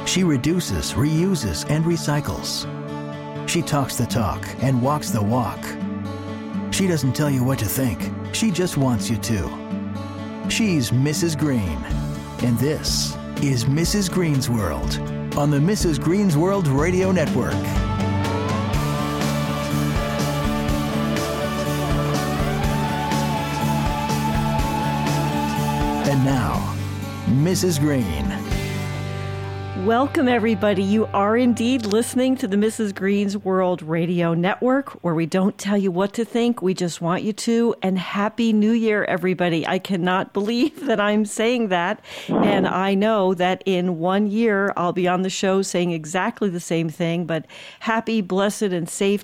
She reduces, reuses, and recycles. She talks the talk and walks the walk. She doesn't tell you what to think. She just wants you to. She's Mrs. Green. And this is Mrs. Green's World on the Mrs. Green's World Radio Network. And now, Mrs. Green. Welcome, everybody. You are indeed listening to the Mrs. Green's World Radio Network, where we don't tell you what to think. We just want you to. And Happy New Year, everybody. I cannot believe that I'm saying that. And I know that in 1 year, I'll be on the show saying exactly the same thing. But happy, blessed, and safe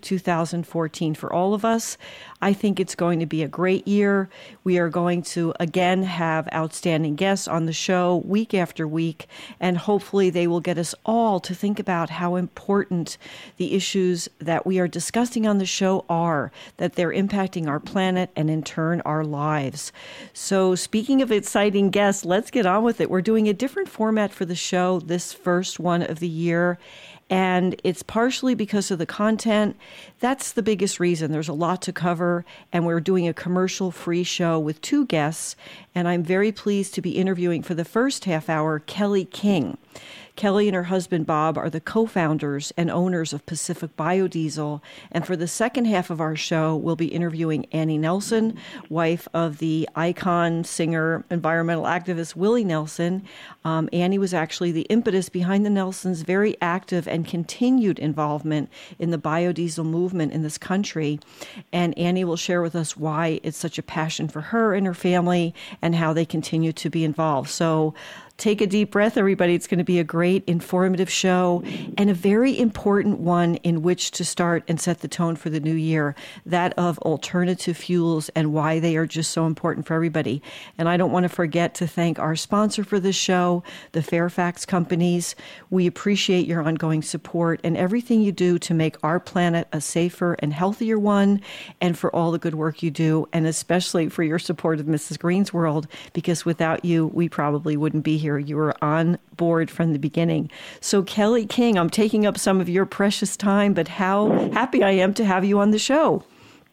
2014 for all of us. I think it's going to be a great year. We are going to, again, have outstanding guests on the show week after week, and hopefully they will get us all to think about how important the issues that we are discussing on the show are, that they're impacting our planet and, in turn, our lives. So speaking of exciting guests, let's get on with it. We're doing a different format for the show this first one of the year. And it's partially because of the content. That's the biggest reason. There's a lot to cover, and we're doing a commercial-free show with two guests. And I'm very pleased to be interviewing for the first half hour Kelly King. Kelly and her husband, Bob, are the co-founders and owners of Pacific Biodiesel. And for the second half of our show, we'll be interviewing Annie Nelson, wife of the icon, singer, environmental activist Willie Nelson. Annie was actually the impetus behind the Nelsons' very active and continued involvement in the biodiesel movement in this country. And Annie will share with us why it's such a passion for her and her family and how they continue to be involved. So take a deep breath, everybody. It's going to be a great, informative show and a very important one in which to start and set the tone for the new year, that of alternative fuels and why they are just so important for everybody. And I don't want to forget to thank our sponsor for this show, the Fairfax Companies. We appreciate your ongoing support and everything you do to make our planet a safer and healthier one, and for all the good work you do, and especially for your support of Mrs. Green's World, because without you, we probably wouldn't be here. You were on board from the beginning. So Kelly King, I'm taking up some of your precious time, but how happy I am to have you on the show.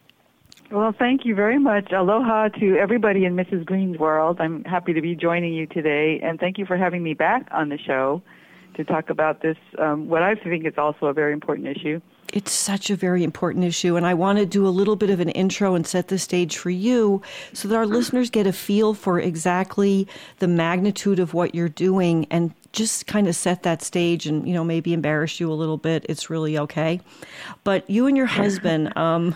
Well, thank you very much. Aloha to everybody in Mrs. Green's World. I'm happy to be joining you today, and thank you for having me back on the show to talk about this, what I think is also a very important issue. It's such a very important issue, and I want to do a little bit of an intro and set the stage for you so that our listeners get a feel for exactly the magnitude of what you're doing and just kind of set that stage and, you know, maybe embarrass you a little bit. It's really okay. But you and your husband,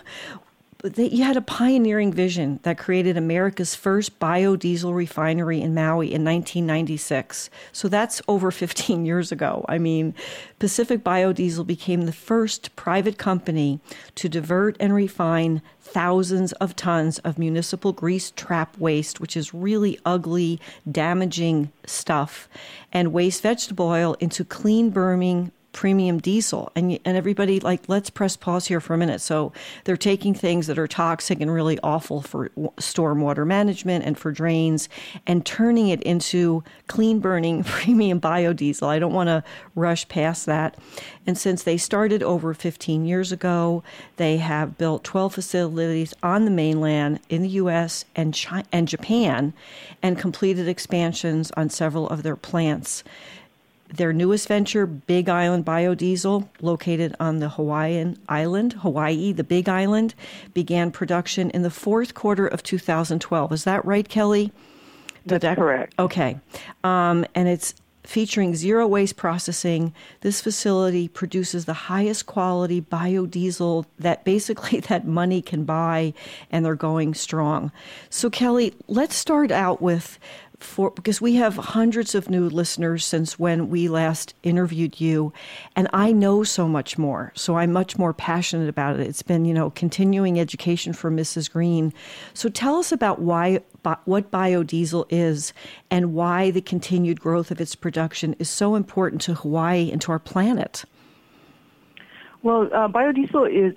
you had a pioneering vision that created America's first biodiesel refinery in Maui in 1996. So that's over 15 years ago. I mean, Pacific Biodiesel became the first private company to divert and refine thousands of tons of municipal grease trap waste, which is really ugly, damaging stuff, and waste vegetable oil into clean burning premium diesel. And everybody, let's press pause here for a minute. So they're taking things that are toxic and really awful for stormwater management and for drains and turning it into clean burning premium biodiesel. I don't want to rush past that. And since they started over 15 years ago, they have built 12 facilities on the mainland in the U.S. and Japan, and completed expansions on several of their plants. Their newest venture, Big Island Biodiesel, located on the Hawaii, the Big Island, began production in the fourth quarter of 2012. Is that right, Kelly? That's correct. Okay. And it's featuring zero waste processing. This facility produces the highest quality biodiesel that money can buy, and they're going strong. So, Kelly, let's start out with, because we have hundreds of new listeners since when we last interviewed you, and I know so much more, so I'm much more passionate about it. It's been, continuing education for Mrs. Green. So tell us about what biodiesel is and why the continued growth of its production is so important to Hawaii and to our planet. Well, biodiesel is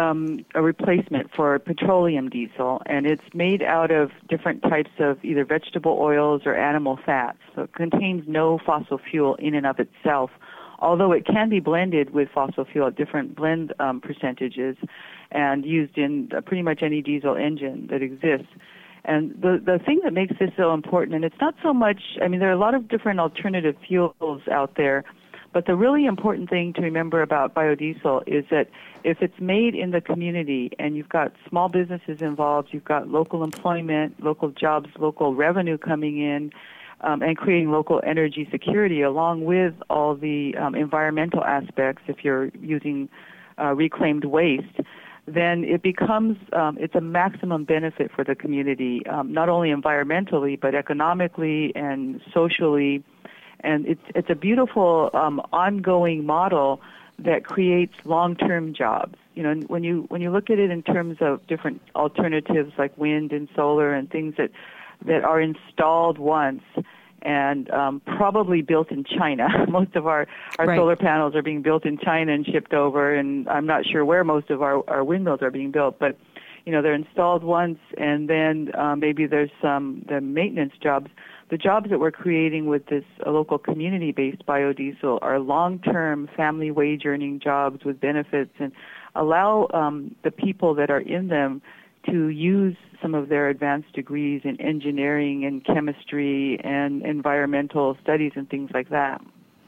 a replacement for petroleum diesel, and it's made out of different types of either vegetable oils or animal fats. So it contains no fossil fuel in and of itself, although it can be blended with fossil fuel at different blend percentages and used in pretty much any diesel engine that exists. And the thing that makes this so important, and it's not so much, I mean, there are a lot of different alternative fuels out there, but the really important thing to remember about biodiesel is that if it's made in the community and you've got small businesses involved, you've got local employment, local jobs, local revenue coming in, and creating local energy security along with all the environmental aspects if you're using reclaimed waste, then it becomes, it's a maximum benefit for the community, not only environmentally, but economically and socially. And it's a beautiful ongoing model that creates long-term jobs. You know, when you look at it in terms of different alternatives like wind and solar and things that are installed once and probably built in China. Most of our right. solar panels are being built in China and shipped over, and I'm not sure where most of our windmills are being built, but you know, they're installed once, and then maybe there's the maintenance jobs. The jobs that we're creating with this local community-based biodiesel are long-term family wage-earning jobs with benefits and allow the people that are in them to use some of their advanced degrees in engineering and chemistry and environmental studies and things like that.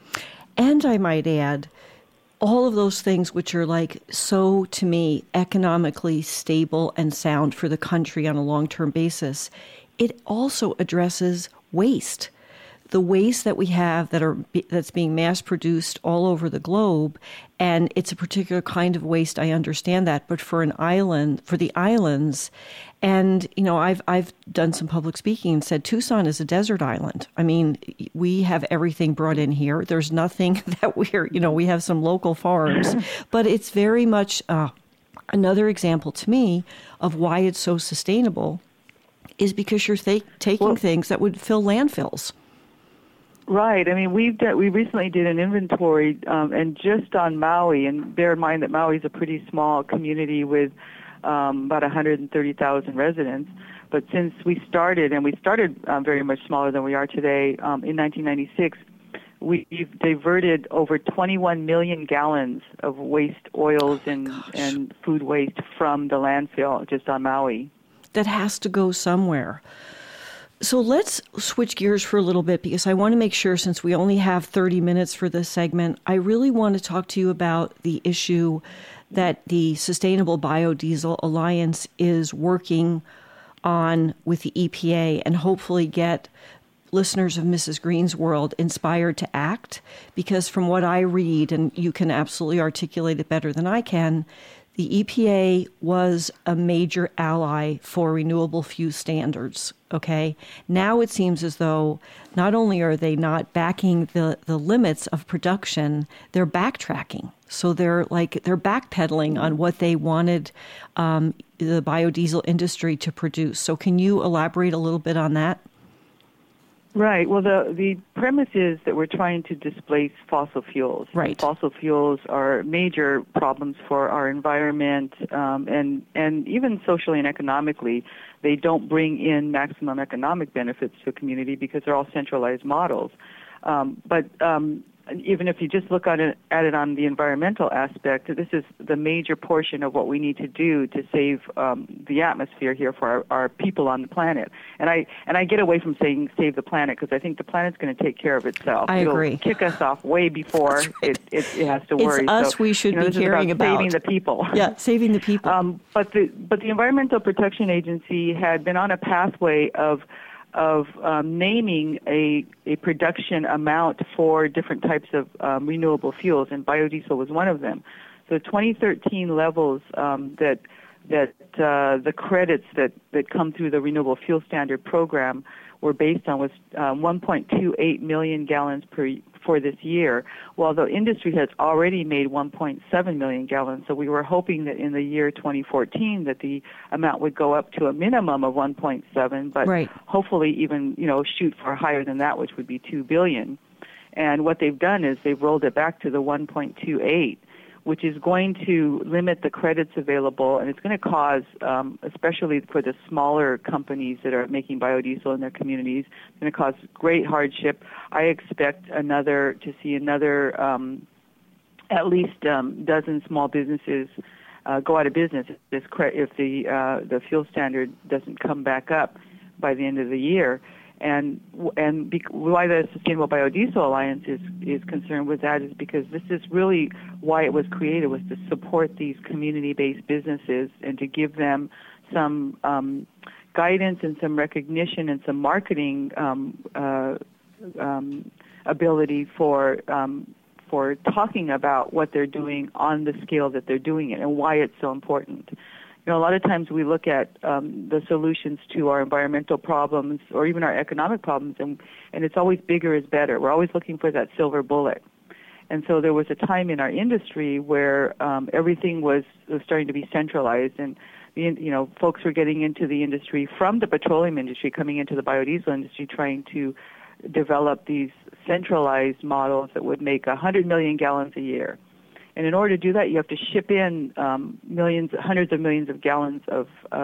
And I might add, all of those things which are like so, to me, economically stable and sound for the country on a long-term basis, it also addresses waste. The waste that we have that's being mass-produced all over the globe, and it's a particular kind of waste, I understand that, but for the islands, and you know, I've done some public speaking and said Tucson is a desert island. I mean, we have everything brought in here. There's nothing that we have some local farms, but it's very much another example to me of why it's so sustainable is because you're taking things that would fill landfills. Right. I mean, we recently did an inventory, and just on Maui, and bear in mind that Maui is a pretty small community with about 130,000 residents. But since we started very much smaller than we are today, in 1996, we've diverted over 21 million gallons of waste oils and food waste from the landfill just on Maui. That has to go somewhere. So let's switch gears for a little bit because I want to make sure, since we only have 30 minutes for this segment, I really want to talk to you about the issue that the Sustainable Biodiesel Alliance is working on with the EPA and hopefully get listeners of Mrs. Green's World inspired to act. Because from what I read, and you can absolutely articulate it better than I can, the EPA was a major ally for renewable fuel standards, okay? Now it seems as though not only are they not backing the limits of production, they're backtracking. So they're backpedaling on what they wanted the biodiesel industry to produce. So can you elaborate a little bit on that? Right. Well, the premise is that we're trying to displace fossil fuels. Right. Fossil fuels are major problems for our environment, and even socially and economically. They don't bring in maximum economic benefits to a community because they're all centralized models. But even if you just look at it on the environmental aspect, this is the major portion of what we need to do to save the atmosphere here for our people on the planet. And I get away from saying save the planet because I think the planet's going to take care of itself. It'll agree. Kick us off way before it has to worry. It's us we should be caring about. Saving the people. Yeah, saving the people. But the Environmental Protection Agency had been on a pathway of naming a production amount for different types of renewable fuels, and biodiesel was one of them. So 2013 levels that the credits that come through the Renewable Fuel Standard program were based on was 1.28 million gallons for this year, while the industry has already made 1.7 million gallons. So we were hoping that in the year 2014 that the amount would go up to a minimum of 1.7, but right. hopefully even shoot for higher than that, which would be 2 billion. And what they've done is they've rolled it back to the 1.28, which is going to limit the credits available, and it's going to cause, especially for the smaller companies that are making biodiesel in their communities, it's going to cause great hardship. I expect to see another at least dozen small businesses go out of business if the fuel standard doesn't come back up by the end of the year. And why the Sustainable Biodiesel Alliance is concerned with that is because this is really why it was created, was to support these community-based businesses and to give them some guidance and some recognition and some marketing ability for talking about what they're doing on the scale that they're doing it and why it's so important. You know, a lot of times we look at the solutions to our environmental problems or even our economic problems, and it's always bigger is better. We're always looking for that silver bullet. And so there was a time in our industry where everything was starting to be centralized, and folks were getting into the industry from the petroleum industry, coming into the biodiesel industry, trying to develop these centralized models that would make 100 million gallons a year. And in order to do that, you have to ship in hundreds of millions of gallons of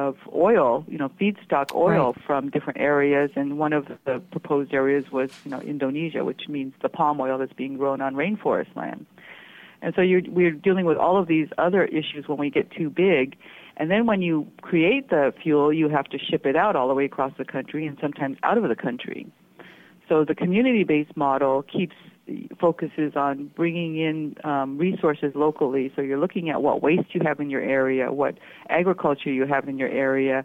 oil, feedstock oil from different areas. And one of the proposed areas was, Indonesia, which means the palm oil that's being grown on rainforest land. And so we're dealing with all of these other issues when we get too big. And then when you create the fuel, you have to ship it out all the way across the country and sometimes out of the country. So the community-based model focuses on bringing in resources locally. So you're looking at what waste you have in your area, what agriculture you have in your area,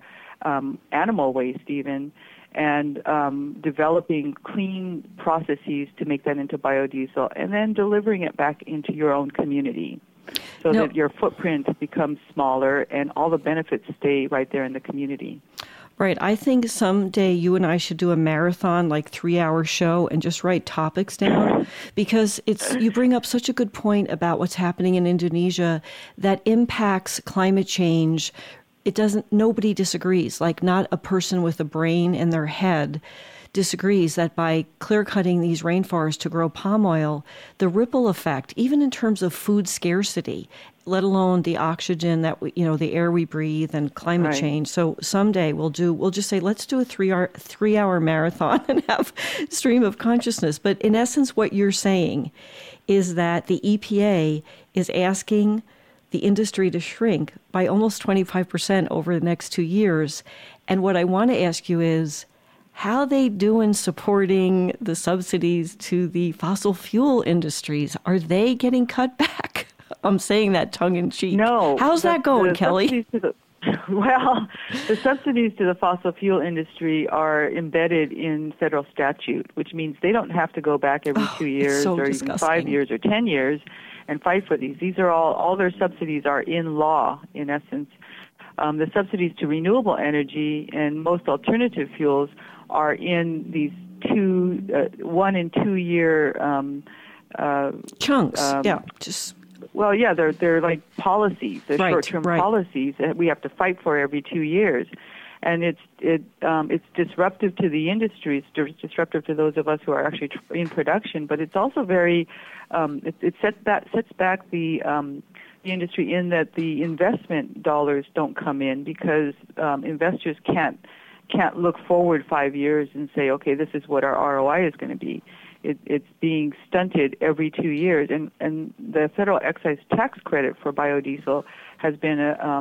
animal waste even, and developing clean processes to make that into biodiesel, and then delivering it back into your own community so that your footprint becomes smaller and all the benefits stay right there in the community. Right. I think someday you and I should do a marathon, 3-hour show, and just write topics down, because you bring up such a good point about what's happening in Indonesia that impacts climate change. Nobody disagrees. Not a person with a brain in their head disagrees that by clear-cutting these rainforests to grow palm oil, the ripple effect, even in terms of food scarcity, let alone the oxygen that the air we breathe and climate change. So someday we'll just say, let's do a 3-hour marathon and have stream of consciousness. But in essence, what you're saying is that the EPA is asking the industry to shrink by almost 25% over the next 2 years. And what I want to ask you is, how they doing supporting the subsidies to the fossil fuel industries? Are they getting cut back? I'm saying that tongue-in-cheek. No. How's that going, Kelly? The subsidies to the fossil fuel industry are embedded in federal statute, which means they don't have to go back every 2 years or even 5 years or 10 years and fight for these. These are all their subsidies are in law, in essence. The subsidies to renewable energy and most alternative fuels are in these 1 and 2 year chunks. They're like policies, they're short-term policies that we have to fight for every 2 years, and it's disruptive to the industry. It's disruptive to those of us who are actually in production, but it's also very it sets back the industry in that the investment dollars don't come in because investors can't look forward 5 years and say, okay, this is what our ROI is going to be. It's being stunted every 2 years, and the federal excise tax credit for biodiesel has been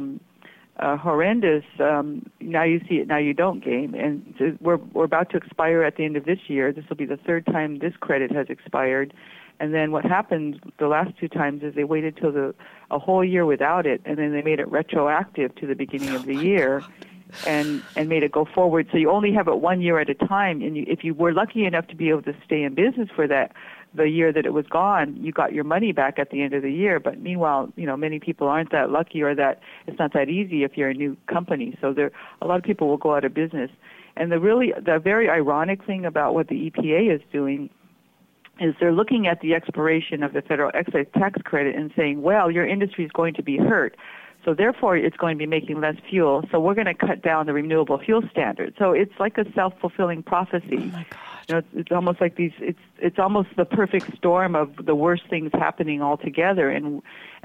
a horrendous now you see it, now you don't game, and we're about to expire at the end of this year. This will be the third time this credit has expired. And then what happened the last 2 times is they waited till a whole year without it, and then they made it retroactive to the beginning of the year. And made it go forward. So you only have it 1 year at a time. And if you were lucky enough to be able to stay in business for the year that it was gone, you got your money back at the end of the year. But meanwhile, many people aren't that lucky, or that it's not that easy if you're a new company. So a lot of people will go out of business. And the very ironic thing about what the EPA is doing is they're looking at the expiration of the federal excise tax credit and saying, well, your industry is going to be hurt. So therefore, it's going to be making less fuel. So we're going to cut down the renewable fuel standard. So it's like a self-fulfilling prophecy. Oh my God. You know, it's almost like it's almost the perfect storm of the worst things happening all together. And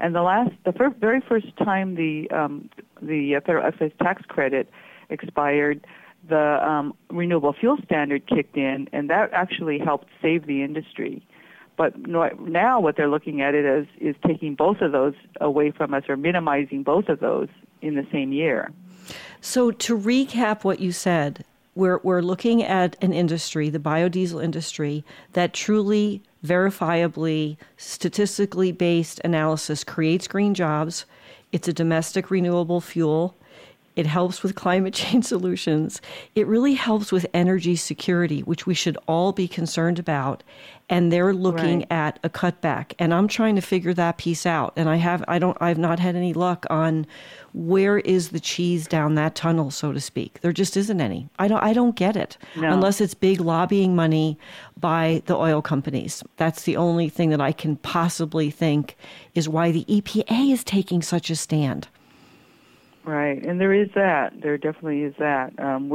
the very first time the federal excise tax credit expired, the renewable fuel standard kicked in, and that actually helped save the industry. But now what they're looking at it as is taking both of those away from us, or minimizing both of those in the same year. So to recap what you said, we're looking at an industry, the biodiesel industry, that truly, verifiably, statistically based analysis creates green jobs. It's a domestic renewable fuel. It helps with climate change solutions. It really helps with energy security, which we should all be concerned about. And they're looking at a cutback. And I'm trying to figure that piece out. And I've not had any luck on where is the cheese down that tunnel, so to speak. There just isn't any. I don't get it. No. Unless it's big lobbying money by the oil companies. That's the only thing that I can possibly think is why the EPA is taking such a stand. Right, and there is that. There definitely is that.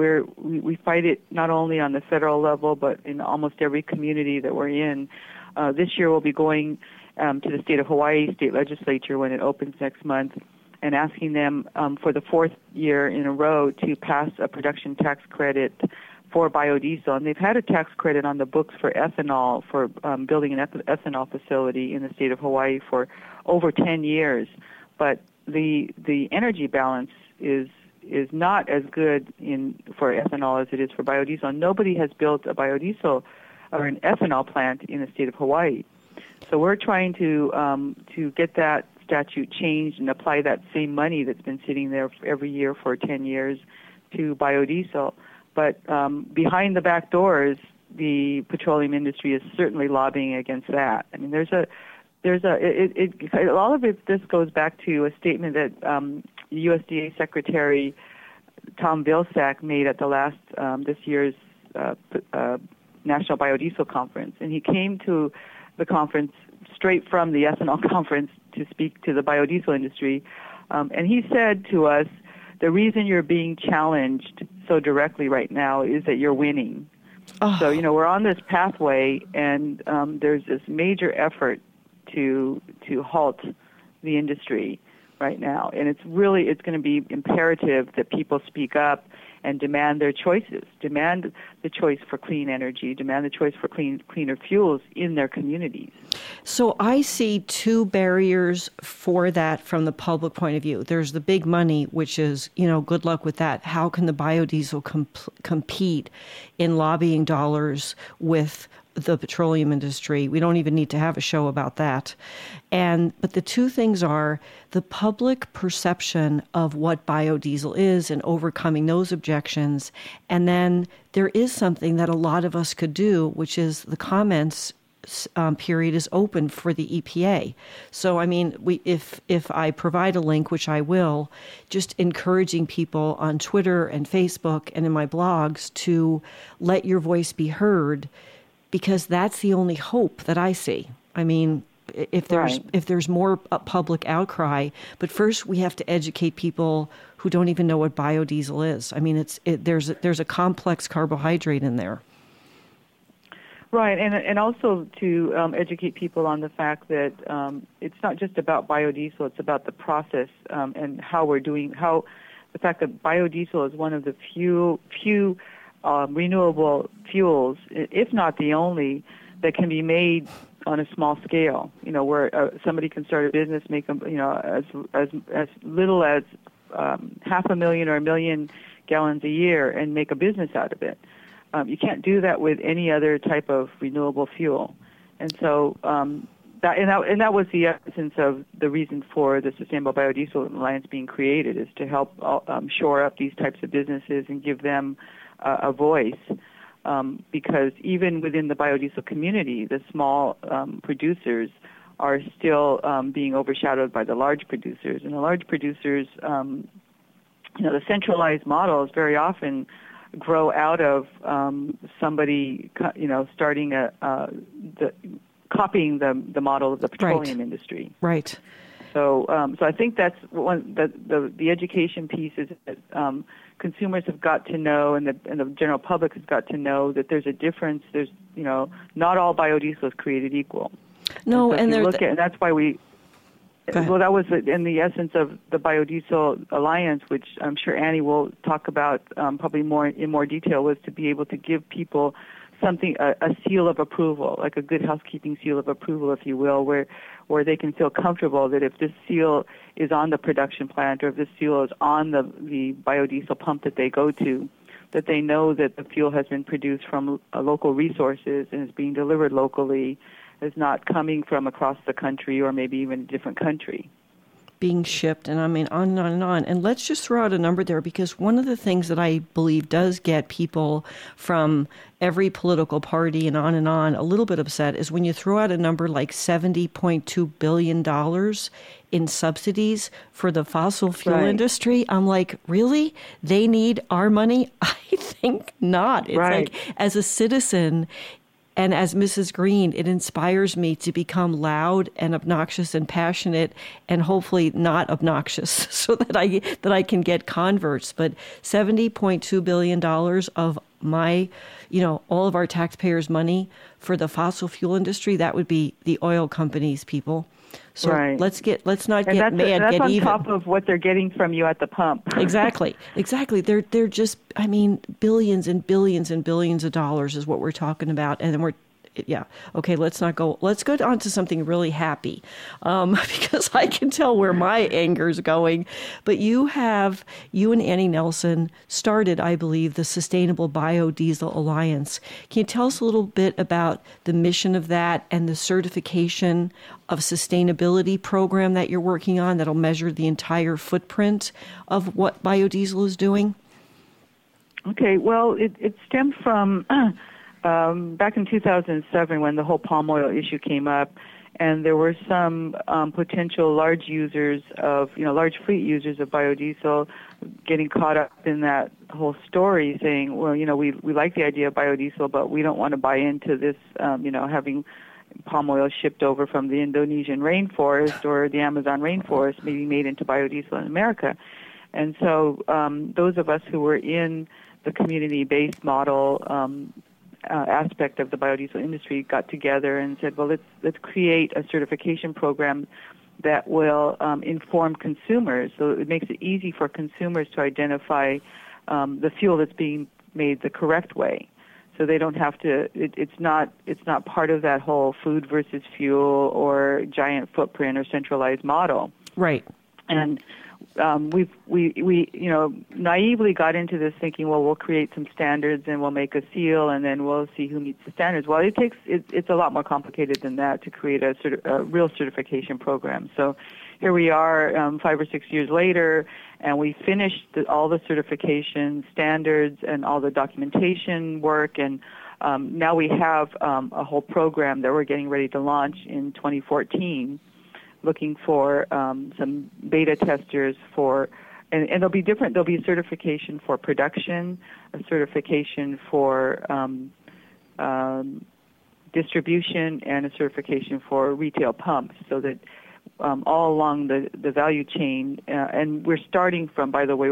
We fight it not only on the federal level, but in almost every community that we're in. This year we'll be going to the state of Hawaii state legislature when it opens next month and asking them for the fourth year in a row to pass a production tax credit for biodiesel. And they've had a tax credit on the books for ethanol, for building an ethanol facility in the state of Hawaii for over 10 years. But the energy balance is not as good for ethanol as it is for biodiesel. And nobody has built a biodiesel or an ethanol plant in the state of Hawaii. So we're trying to get that statute changed and apply that same money that's been sitting there every year for 10 years to biodiesel. But behind the back doors, the petroleum industry is certainly lobbying against that. I mean, all of this goes back to a statement that USDA Secretary Tom Vilsack made at the last this year's National Biodiesel Conference, and he came to the conference straight from the ethanol conference to speak to the biodiesel industry, and he said to us, "The reason you're being challenged so directly right now is that you're winning." Oh. So we're on this pathway, and there's this major effort to halt the industry right now. And it's going to be imperative that people speak up and demand their choices, demand the choice for clean energy, demand the choice for cleaner fuels in their communities. So I see two barriers for that from the public point of view. There's the big money, which is, good luck with that. How can the biodiesel compete in lobbying dollars with the petroleum industry? We don't even need to have a show about that. But the two things are the public perception of what biodiesel is and overcoming those objections. And then there is something that a lot of us could do, which is the comments period is open for the EPA. So, I mean, if I provide a link, which I will, just encouraging people on Twitter and Facebook and in my blogs to let your voice be heard, because that's the only hope that I see. I mean, if there's more public outcry, but first we have to educate people who don't even know what biodiesel is. I mean, there's a complex carbohydrate in there. Right, and also to educate people on the fact that it's not just about biodiesel; it's about the process and the fact that biodiesel is one of the few renewable fuels, if not the only, that can be made on a small scale. Where somebody can start a business, make as little as 500,000 or 1 million gallons a year, and make a business out of it. You can't do that with any other type of renewable fuel, and so that was the essence of the reason for the Sustainable Biodiesel Alliance being created, is to help shore up these types of businesses and give them a voice, because even within the biodiesel community, the small producers are still being overshadowed by the large producers, and the large producers, the centralized models very often grow out of somebody, starting copying the model of the petroleum industry. Right. So I think that's one the education piece is that consumers have got to know, and the general public has got to know that there's a difference. There's not all biodiesel is created equal. No, and that's why we. Well, that was in the essence of the Biodiesel Alliance, which I'm sure Annie will talk about probably in more detail, was to be able to give people something, a seal of approval, like a good housekeeping seal of approval, if you will, where they can feel comfortable that if this seal is on the production plant or if this seal is on the biodiesel pump that they go to, that they know that the fuel has been produced from local resources and is being delivered locally, is not coming from across the country or maybe even a different country. Being shipped, and I mean on and on and on. And let's just throw out a number there, because one of the things that I believe does get people from every political party and on a little bit upset is when you throw out a number like $70.2 billion in subsidies for the fossil fuel industry. I'm like, really? They need our money? I think not. It's like, as a citizen, and as Mrs. Green, it inspires me to become loud and obnoxious and passionate, and hopefully not obnoxious, so that I can get converts. But $70.2 billion of my, all of our taxpayers' money for the fossil fuel industry, that would be the oil companies, people. So let's not get mad. That's get on even. top of what they're getting from you at the pump. Exactly. They're just, billions and billions and billions of dollars is what we're talking about, and then okay, let's go on to something really happy, because I can tell where my anger is going. But you and Annie Nelson started, I believe, the Sustainable Biodiesel Alliance. Can you tell us a little bit about the mission of that and the certification of sustainability program that you're working on that'll measure the entire footprint of what biodiesel is doing? Okay, well, it stemmed from back in 2007 when the whole palm oil issue came up, and there were some potential large users large fleet users of biodiesel getting caught up in that whole story, saying, well, we like the idea of biodiesel, but we don't want to buy into this, having palm oil shipped over from the Indonesian rainforest or the Amazon rainforest, maybe made into biodiesel in America. And so those of us who were in the community-based model aspect of the biodiesel industry got together and said, well, let's create a certification program that will inform consumers, so it makes it easy for consumers to identify the fuel that's being made the correct way. So they don't have to. It's not part of that whole food versus fuel or giant footprint or centralized model. Right. And we naively got into this thinking, well, we'll create some standards and we'll make a seal and then we'll see who meets the standards. Well, it's a lot more complicated than that to create a real certification program. So here we are 5 or 6 years later, and we finished all the certification standards and all the documentation work, and now we have a whole program that we're getting ready to launch in 2014, looking for some beta testers and they'll be different. There'll be a certification for production, a certification for distribution, and a certification for retail pumps, so that all along the value chain, and we're starting from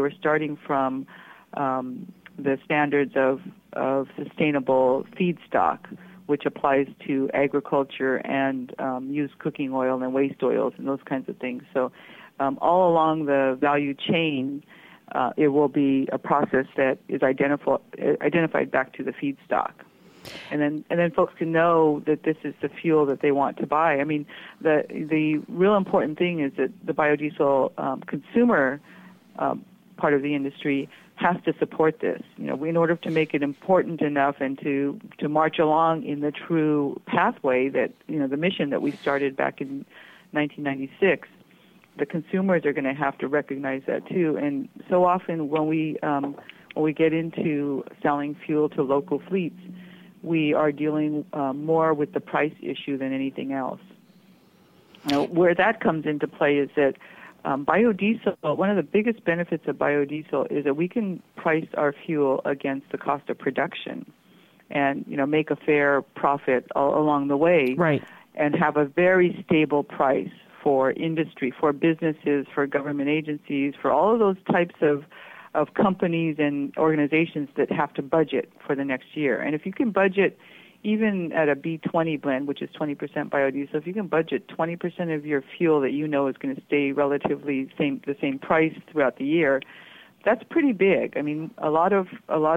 the standards of sustainable feedstock, which applies to agriculture and used cooking oil and waste oils and those kinds of things. So all along the value chain, it will be a process that is identified back to the feedstock. And then folks can know that this is the fuel that they want to buy. I mean, the real important thing is that the biodiesel consumer part of the industry has to support this. In order to make it important enough and to march along in the true pathway that the mission that we started back in 1996, the consumers are going to have to recognize that too. And so often when we get into selling fuel to local fleets, we are dealing more with the price issue than anything else. Where that comes into play is that biodiesel, one of the biggest benefits of biodiesel is that we can price our fuel against the cost of production and, make a fair profit all along the way. Right. And have a very stable price for industry, for businesses, for government agencies, for all of those types of companies and organizations that have to budget for the next year. And if you can budget even at a B20 blend, which is 20% biodiesel, if you can budget 20% of your fuel that you know is going to stay relatively the same price throughout the year, that's pretty big. I mean, a lot of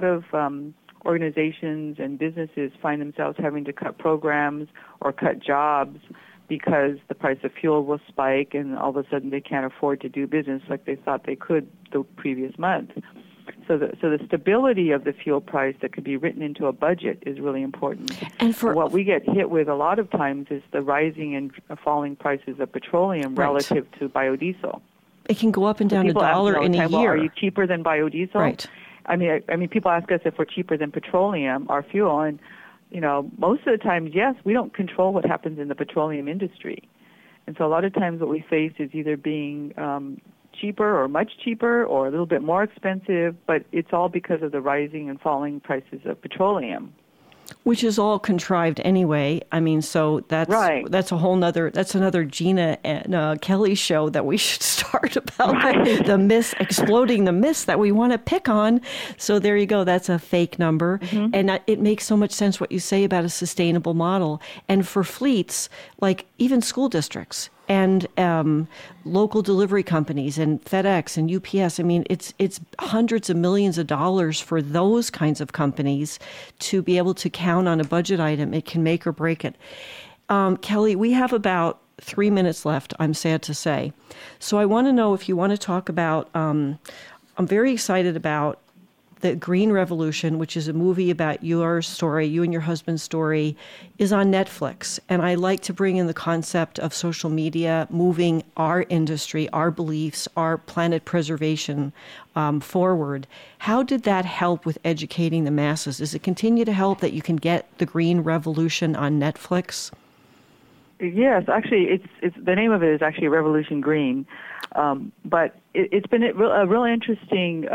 organizations and businesses find themselves having to cut programs or cut jobs because the price of fuel will spike and all of a sudden they can't afford to do business like they thought they could the previous month. So the stability of the fuel price that could be written into a budget is really important. And what we get hit with a lot of times is the rising and falling prices of petroleum relative to biodiesel. It can go up and down $1 in a year. Well, are you cheaper than biodiesel? Right. I mean, people ask us if we're cheaper than petroleum, our fuel, and most of the times, yes, we don't control what happens in the petroleum industry, and so a lot of times what we face is either being cheaper or much cheaper or a little bit more expensive, but it's all because of the rising and falling prices of petroleum. Which is all contrived anyway. I mean, so that's right. That's another Gina and Kelly show that we should start about the myths, exploding the myths that we want to pick on. So there you go. That's a fake number. Mm-hmm. And it makes so much sense what you say about a sustainable model. And for fleets, like even school districts and local delivery companies and FedEx and UPS. I mean, it's hundreds of millions of dollars for those kinds of companies to be able to count on a budget item. It can make or break it. Kelly, we have about 3 minutes left, I'm sad to say. So I want to know if you want to talk about, I'm very excited about The Green Revolution, which is a movie about your story, you and your husband's story, is on Netflix. And I like to bring in the concept of social media moving our industry, our beliefs, our planet preservation forward. How did that help with educating the masses? Does it continue to help that you can get The Green Revolution on Netflix? Yes, actually, it's the name of it is actually Revolution Green. But it's been a real interesting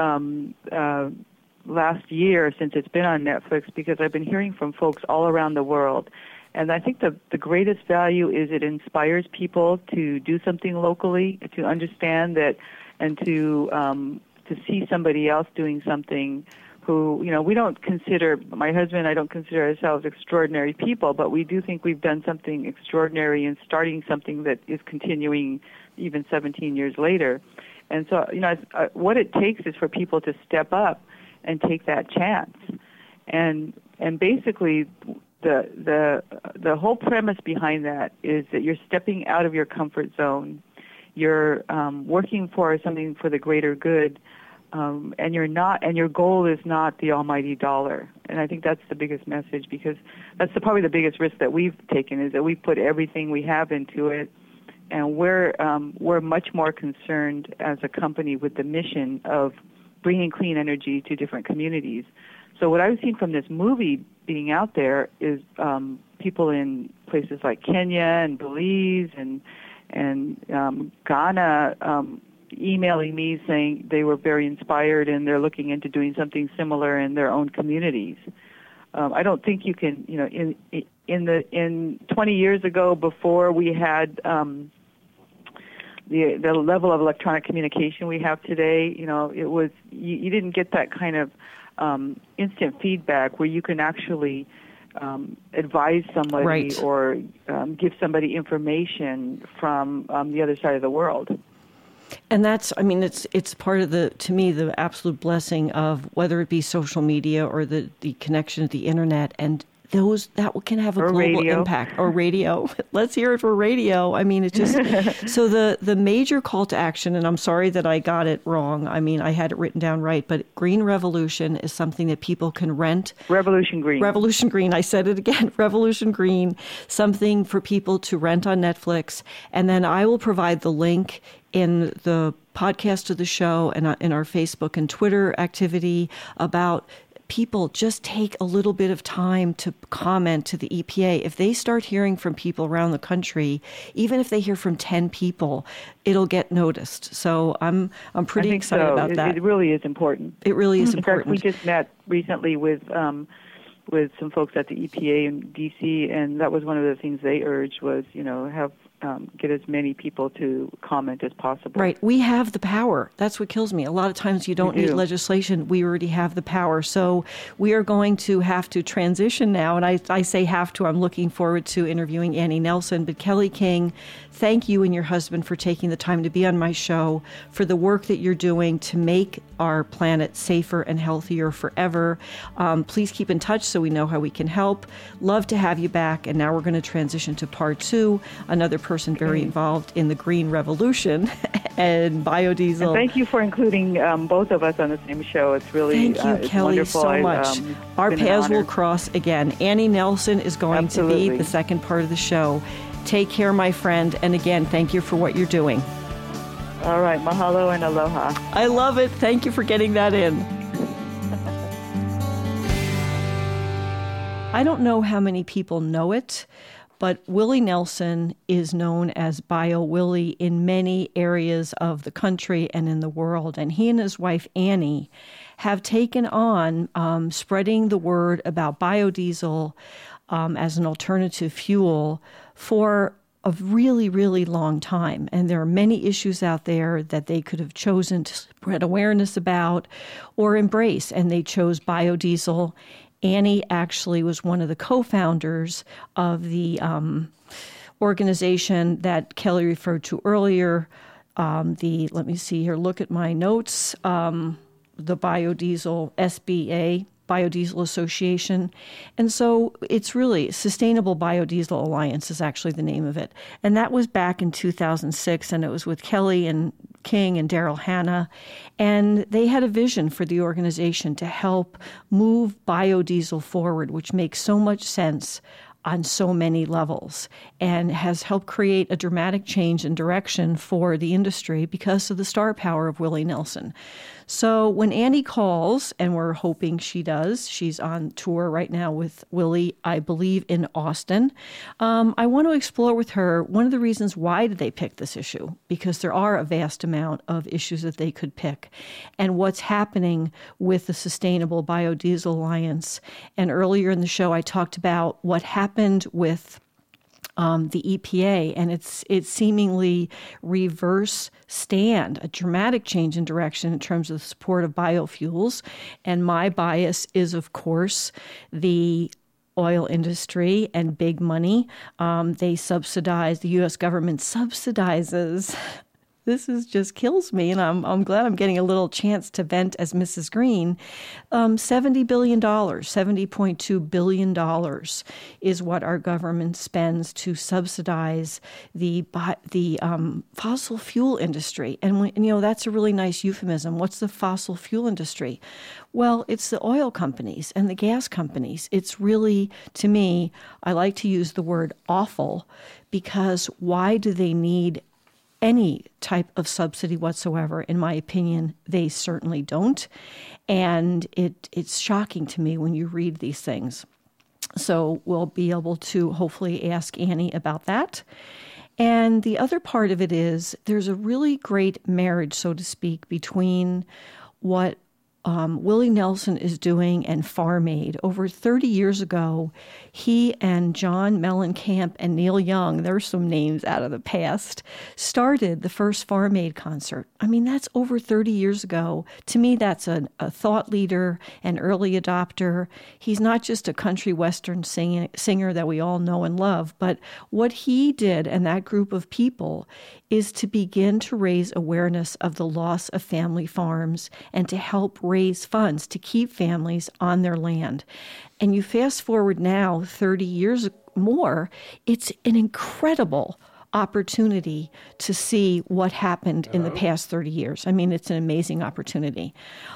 last year since it's been on Netflix, because I've been hearing from folks all around the world. And I think the greatest value is it inspires people to do something locally, to understand that, and to see somebody else doing something who, we don't consider, my husband and I don't consider ourselves extraordinary people, but we do think we've done something extraordinary in starting something that is continuing even 17 years later. And so, what it takes is for people to step up and take that chance. And basically the whole premise behind that is that you're stepping out of your comfort zone. You're working for something for the greater good, and your goal is not the almighty dollar. And I think that's the biggest message, because that's probably the biggest risk that we've taken, is that we've put everything we have into it. And we're much more concerned as a company with the mission of bringing clean energy to different communities. So what I've seen from this movie being out there is people in places like Kenya and Belize and Ghana emailing me saying they were very inspired and they're looking into doing something similar in their own communities. I don't think you can, in 20 years ago, before we had the level of electronic communication we have today, it was you didn't get that kind of instant feedback where you can actually advise somebody or give somebody information from the other side of the world. And that's, it's part of to me, the absolute blessing of whether it be social media or the connection to the internet, and that can have a global impact. Or radio. Let's hear it for radio. It's just, so the major call to action, and I'm sorry that I got it wrong. I had it written down right, but Green Revolution is something that people can rent. Revolution Green. Revolution Green. I said it again. Revolution Green. Something for people to rent on Netflix. And then I will provide the link in the podcast of the show and in our Facebook and Twitter activity about people. Just take a little bit of time to comment to the EPA. If they start hearing from people around the country, even if they hear from 10 people, it'll get noticed. So I'm pretty excited about that. It really is important. It really is important. In fact, we just met recently with some folks at the EPA in D.C., and that was one of the things they urged was, have get as many people to comment as possible. Right. We have the power. That's what kills me. A lot of times you don't need legislation. We already have the power. So we are going to have to transition now. And I say have to. I'm looking forward to interviewing Annie Nelson. But Kelly King, thank you and your husband for taking the time to be on my show, for the work that you're doing to make our planet safer and healthier forever. Please keep in touch so we know how we can help. Love to have you back. And now we're going to transition to part 2, another person very involved in the green revolution and biodiesel. And thank you for including both of us on the same show. It's really thank you, it's Kelly, wonderful. so much. Our paths will cross again. Annie Nelson is going to be the second part of the show. Take care, my friend. And again, thank you for what you're doing. All right. Mahalo and aloha. I love it. Thank you for getting that in. I don't know how many people know it, but Willie Nelson is known as Bio Willie in many areas of the country and in the world. And he and his wife, Annie, have taken on spreading the word about biodiesel as an alternative fuel for a really, really long time. And there are many issues out there that they could have chosen to spread awareness about or embrace, and they chose biodiesel. Annie actually was one of the co-founders of the organization that Kelly referred to earlier. Let me see here, look at my notes, the Biodiesel SBA, Biodiesel Association. And so it's really Sustainable Biodiesel Alliance is actually the name of it. And that was back in 2006, and it was with Kelly and King and Daryl Hannah. And they had a vision for the organization to help move biodiesel forward, which makes so much sense on so many levels and has helped create a dramatic change in direction for the industry because of the star power of Willie Nelson. So when Annie calls, and we're hoping she does, she's on tour right now with Willie, I believe, in Austin. I want to explore with her one of the reasons why did they pick this issue, because there are a vast amount of issues that they could pick, and what's happening with the Sustainable Biodiesel Alliance. And earlier in the show, I talked about what happened with the EPA and its seemingly reverse stand, a dramatic change in direction in terms of the support of biofuels. And my bias is, of course, the oil industry and big money. They subsidize, the U.S. government subsidizes. This just kills me, and I'm glad I'm getting a little chance to vent as Mrs. Green. $70 billion, $70.2 billion is what our government spends to subsidize the fossil fuel industry. And that's a really nice euphemism. What's the fossil fuel industry? Well, it's the oil companies and the gas companies. It's really, to me, I like to use the word awful, because why do they need any type of subsidy whatsoever? In my opinion, they certainly don't. And it's shocking to me when you read these things. So we'll be able to hopefully ask Annie about that. And the other part of it is there's a really great marriage, so to speak, between what Willie Nelson is doing and Farm Aid. Over 30 years ago, he and John Mellencamp and Neil Young, there's some names out of the past, started the first Farm Aid concert. I mean, that's over 30 years ago. To me, that's a thought leader, an early adopter. He's not just a country western singer that we all know and love, but what he did and that group of people is to begin to raise awareness of the loss of family farms and to help raise funds to keep families on their land. And you fast forward now 30 years more, it's an incredible opportunity to see what happened in the past 30 years. I mean, it's an amazing opportunity.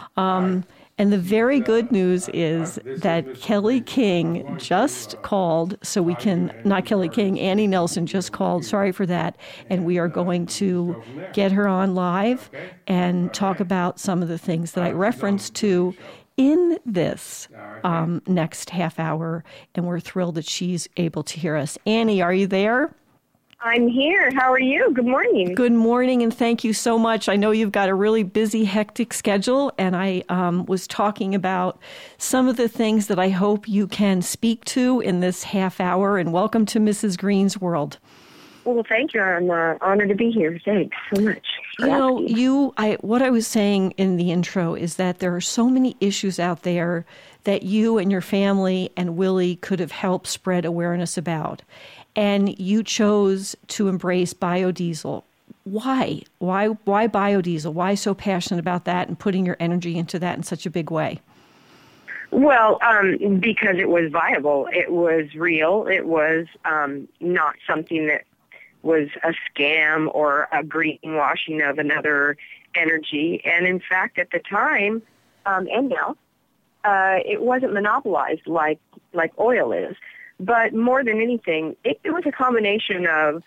And the very good news is that Kelly King just called, so we can, not Kelly King, Annie Nelson just called, sorry for that, and we are going to get her on live and talk about some of the things that I referenced to in this next half hour, and we're thrilled that she's able to hear us. Annie, are you there? I'm here. How are you? Good morning. Good morning, and thank you so much. I know you've got a really busy, hectic schedule, and I was talking about some of the things that I hope you can speak to in this half hour, and welcome to Mrs. Green's World. Well, thank you. I'm honored to be here. Thanks so much. What I was saying in the intro is that there are so many issues out there that you and your family and Willie could have helped spread awareness about. And you chose to embrace biodiesel. Why? Why biodiesel? Why so passionate about that and putting your energy into that in such a big way? Well, because it was viable. It was real. It was not something that was a scam or a greenwashing of another energy. And in fact, at the time, and now, it wasn't monopolized like oil is. But more than anything, it was a combination of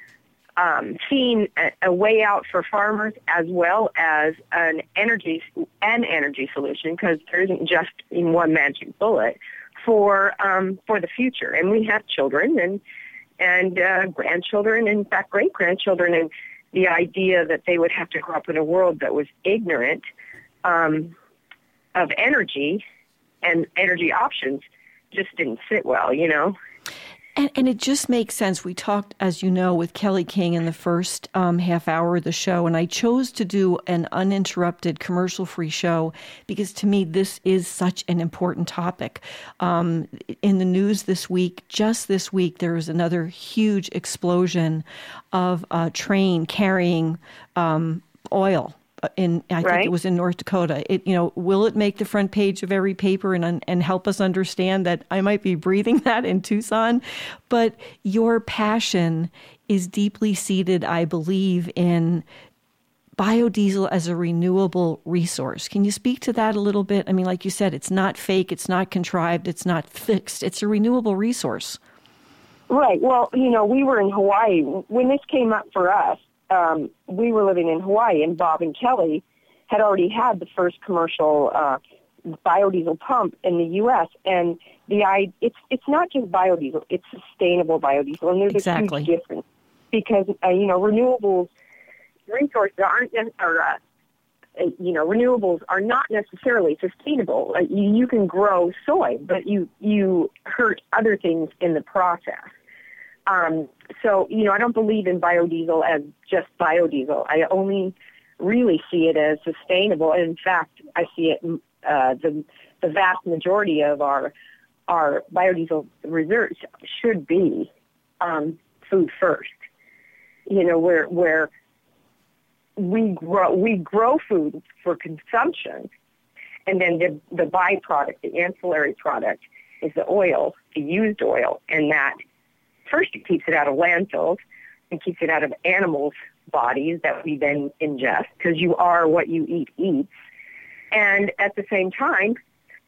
seeing a way out for farmers as well as an energy solution, because there isn't just one magic bullet for the future. And we have children and grandchildren, in fact, great-grandchildren, and the idea that they would have to grow up in a world that was ignorant of energy and energy options just didn't sit well, And it just makes sense. We talked, as you know, with Kelly King in the first half hour of the show, and I chose to do an uninterrupted, commercial-free show because, to me, this is such an important topic. In the news just this week, there was another huge explosion of a train carrying oil. I think it was in North Dakota. Will it make the front page of every paper and help us understand that I might be breathing that in Tucson? But your passion is deeply seated, I believe, in biodiesel as a renewable resource. Can you speak to that a little bit? I mean, like you said, it's not fake, it's not contrived, it's not fixed. It's a renewable resource. Right. Well, we were in Hawaii when this came up for us. We were living in Hawaii, and Bob and Kelly had already had the first commercial biodiesel pump in the U.S. And it's not just biodiesel; it's sustainable biodiesel, and there's a huge difference because renewables resources renewables are not necessarily sustainable. You can grow soy, but you hurt other things in the process. So, I don't believe in biodiesel as just biodiesel. I only really see it as sustainable. And in fact, I see it, the vast majority of our biodiesel reserves should be food first. Where we grow food for consumption, and then the byproduct, the ancillary product, is the oil, the used oil, and that first it keeps it out of landfills and keeps it out of animals' bodies that we then ingest, because you are what you eats. And at the same time,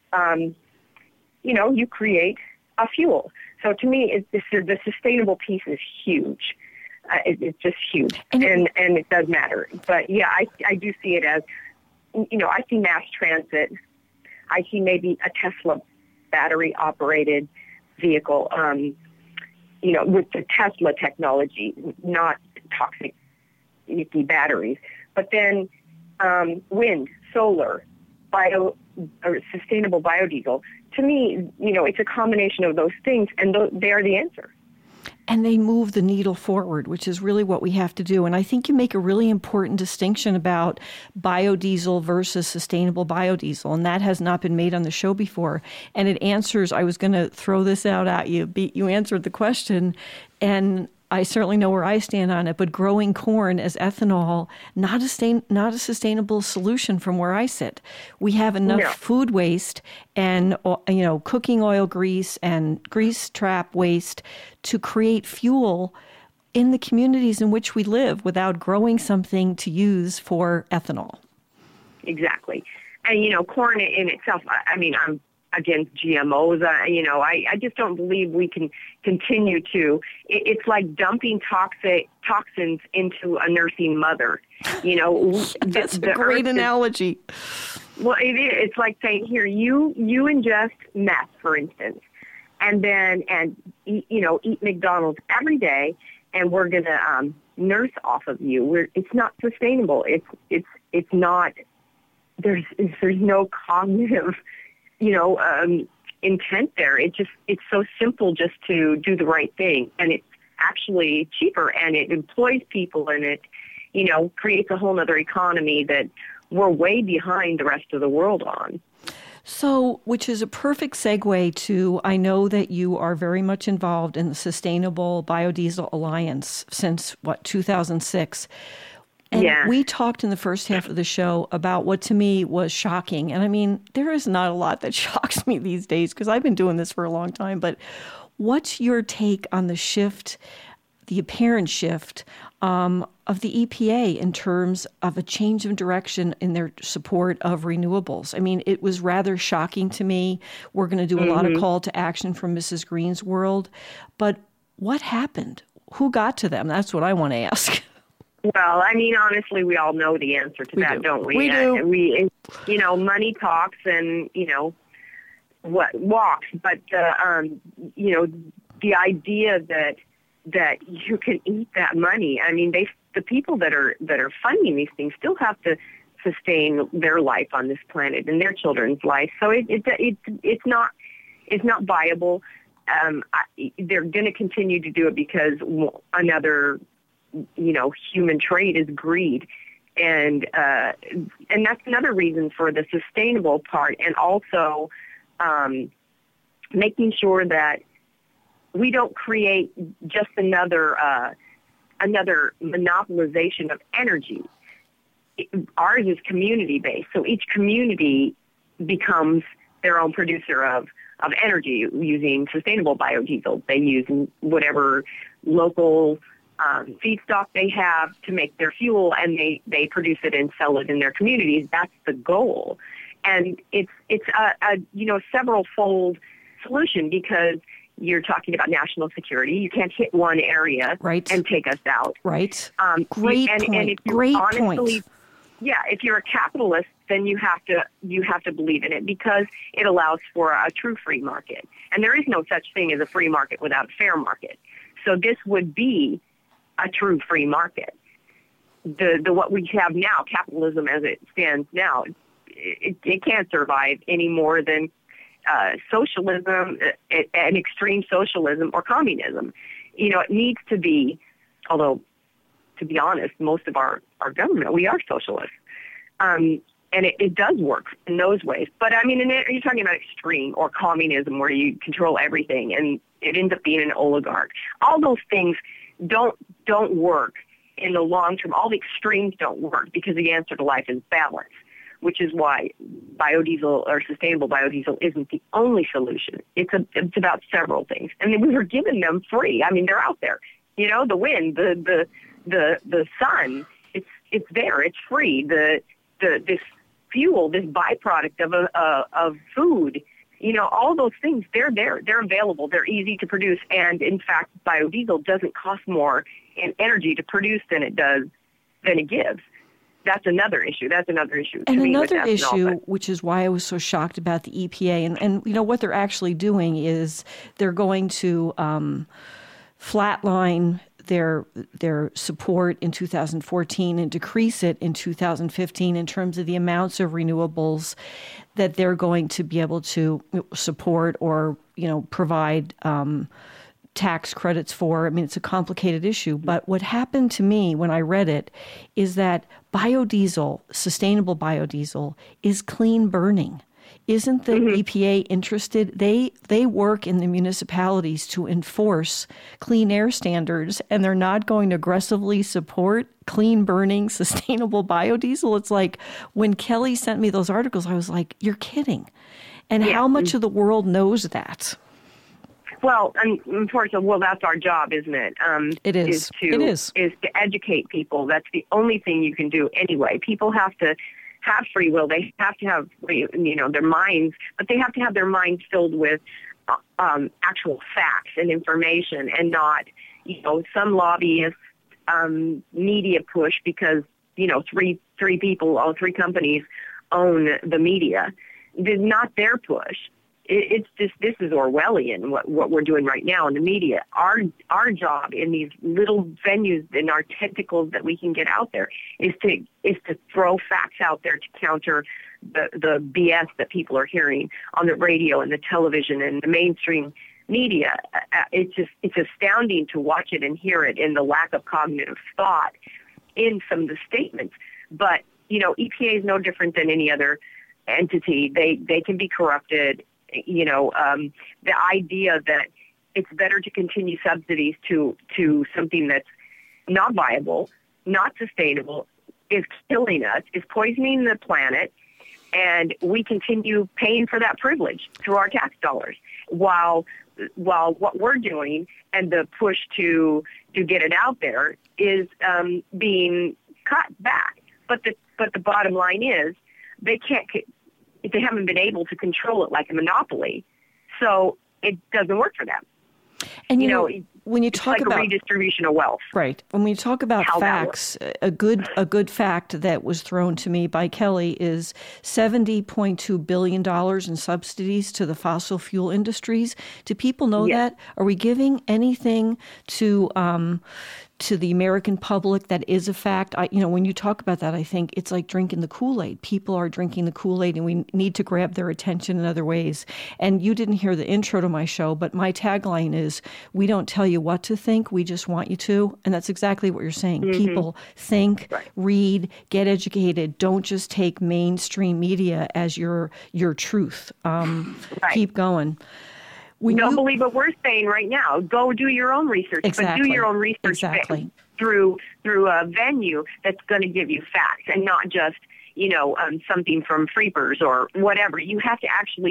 you create a fuel. So to me, the sustainable piece is huge. It's just huge, and it does matter. But yeah, I do see it as, I see mass transit. I see maybe a Tesla battery-operated vehicle, with the Tesla technology, not toxic batteries. But then wind, solar, sustainable biodiesel. To me, it's a combination of those things, and they are the answer. And they move the needle forward, which is really what we have to do. And I think you make a really important distinction about biodiesel versus sustainable biodiesel, and that has not been made on the show before. And it answers, I was going to throw this out at you. You answered the question, and I certainly know where I stand on it, but growing corn as ethanol, not a sustainable solution from where I sit. We have enough food waste and cooking oil grease and grease trap waste to create fuel in the communities in which we live without growing something to use for ethanol. Exactly. And, corn in itself, I'm against GMOs. I just don't believe we can continue to. It's like dumping toxins into a nursing mother. That's a great analogy. Well, it is. It's like saying, here, you ingest meth, for instance, and eat McDonald's every day, and we're gonna nurse off of you. It's not sustainable. It's not. There's no cognitive intent there. It's so simple just to do the right thing, and actually cheaper, and it employs people, and it, creates a whole other economy that we're way behind the rest of the world on. So, which is a perfect segue to, I know that you are very much involved in the Sustainable Biodiesel Alliance since, 2006. And we talked in the first half of the show about what to me was shocking. And I mean, there is not a lot that shocks me these days because I've been doing this for a long time. But what's your take on the shift, the apparent shift of the EPA in terms of a change of direction in their support of renewables? I mean, it was rather shocking to me. We're going to do a lot of call to action from Mrs. Green's world. But what happened? Who got to them? That's what I want to ask. Well, I mean, honestly, we all know the answer to that, don't we? We do. Money talks and, what walks. But, the idea that you can eat that money, I mean, the people that are funding these things still have to sustain their life on this planet and their children's life. So it's not viable. They're going to continue to do it because another human trait is greed. And that's another reason for the sustainable part, and also making sure that we don't create just another monopolization of energy. Ours is community-based, so each community becomes their own producer of energy using sustainable biodiesel. They use whatever local feedstock they have to make their fuel, and they produce it and sell it in their communities. That's the goal, and it's a several-fold solution because you're talking about national security. You can't hit one area and take us out. Right. Great point. And if point. Yeah, if you're a capitalist, then you have to believe in it because it allows for a true free market, and there is no such thing as a free market without a fair market. So this would be a true free market. The what we have now, capitalism as it stands now, it can't survive any more than socialism, an extreme socialism, or communism. It needs to be, although, to be honest, most of our government, we are socialists. And it does work in those ways. But, I mean, you're talking about extreme or communism where you control everything and it ends up being an oligarch. All those things don't work in the long term. All the extremes don't work because the answer to life is balance, which is why biodiesel or sustainable biodiesel isn't the only solution. It's about several things. And we were given them free. I mean, they're out there. The wind, the sun, it's there. It's free. This fuel, this byproduct of food, all those things, they're there. They're available. They're easy to produce. And in fact, biodiesel doesn't cost more in energy to produce than it gives. That's another issue. And another issue, which is why I was so shocked about the EPA, and what they're actually doing is they're going to flatline their support in 2014 and decrease it in 2015 in terms of the amounts of renewables that they're going to be able to support or provide tax credits for. I mean, it's a complicated issue, but what happened to me when I read it is that biodiesel, sustainable biodiesel, is clean burning. Isn't the EPA interested? They work in the municipalities to enforce clean air standards, and they're not going to aggressively support clean burning, sustainable biodiesel. It's like when Kelly sent me those articles, I was like, you're kidding. And how much of the world knows that? Well, unfortunately, that's our job, isn't it? It is. It is to educate people. That's the only thing you can do anyway. People have to have free will. They have to have, their minds, but they have to have their minds filled with actual facts and information, and not, some lobbyist media push because three companies own the media. It's not their push. It's just, this is Orwellian, what we're doing right now in the media. Our job in these little venues, in our tentacles that we can get out there, is to throw facts out there to counter the BS that people are hearing on the radio and the television and the mainstream media. It's astounding to watch it and hear it in the lack of cognitive thought in some of the statements. But, EPA is no different than any other entity. They can be corrupted. The idea that it's better to continue subsidies to something that's not viable, not sustainable, is killing us, is poisoning the planet, and we continue paying for that privilege through our tax dollars, while what we're doing and the push to get it out there is being cut back. But the bottom line is they haven't been able to control it like a monopoly, so it doesn't work for them. And when you talk about redistribution of wealth, right? When you talk about facts, a good fact that was thrown to me by Kelly is $70.2 billion in subsidies to the fossil fuel industries. Do people know that? Are we giving anything to the American public that is a fact? When you talk about that, I think it's like drinking the Kool-Aid. People are drinking the Kool-Aid, and we need to grab their attention in other ways. And you didn't hear the intro to my show, but my tagline is, we don't tell you what to think, we just want you to. And that's exactly what you're saying. Mm-hmm. People think, read, get educated. Don't just take mainstream media as your truth. Keep going. Don't believe what we're saying right now. Go do your own research. Exactly. But do your own research through a venue that's going to give you facts and not just, something from Freepers or whatever. You have to actually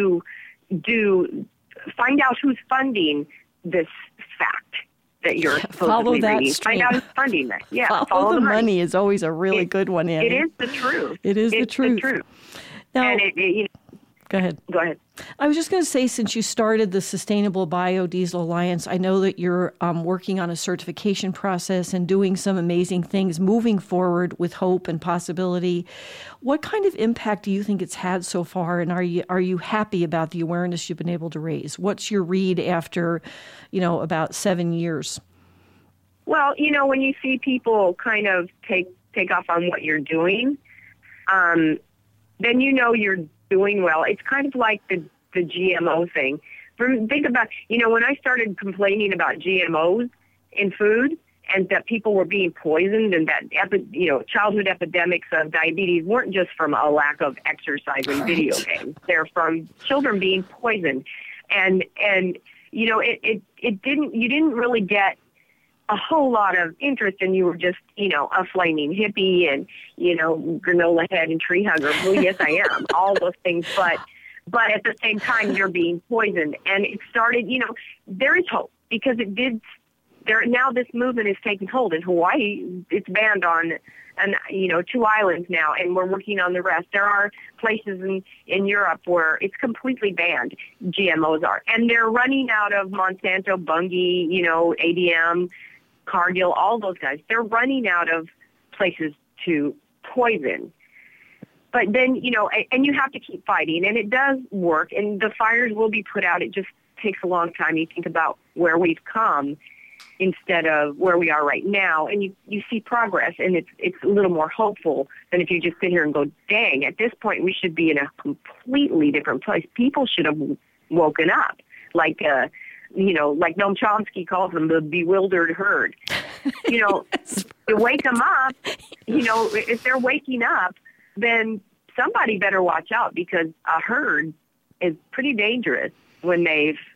find out who's funding this fact that you're supposedly reading. Find out who's funding that. Yeah, follow the money is always a really good one, Annie. It is the truth. It's the truth. Now, and Go ahead. I was just going to say, since you started the Sustainable Biodiesel Alliance, I know that you're working on a certification process and doing some amazing things, moving forward with hope and possibility. What kind of impact do you think it's had so far, and are you happy about the awareness you've been able to raise? What's your read after, about 7 years? Well, when you see people kind of take off on what you're doing, then you're doing well. It's kind of like the GMO thing. Think about, when I started complaining about GMOs in food and that people were being poisoned and that, childhood epidemics of diabetes weren't just from a lack of exercise and video games. They're from children being poisoned. And you didn't really get a whole lot of interest, and you were just, a flaming hippie and, granola head and tree hugger. Well, yes, I am. All those things. But at the same time, you're being poisoned. And it started, there is hope because it did. Now this movement is taking hold in Hawaii. It's banned on, 2 islands now, and we're working on the rest. There are places in Europe where it's completely banned. GMOs are, and they're running out of Monsanto, Bunge, ADM, Cargill, all those guys. They're running out of places to poison. But then, and you have to keep fighting, and it does work, and the fires will be put out. It just takes a long time. You think about where we've come instead of where we are right now, and you see progress, and it's a little more hopeful than if you just sit here and go, dang, at this point we should be in a completely different place. People should have woken up, like Noam Chomsky calls them, the bewildered herd. To wake them up, if they're waking up, then somebody better watch out, because a herd is pretty dangerous when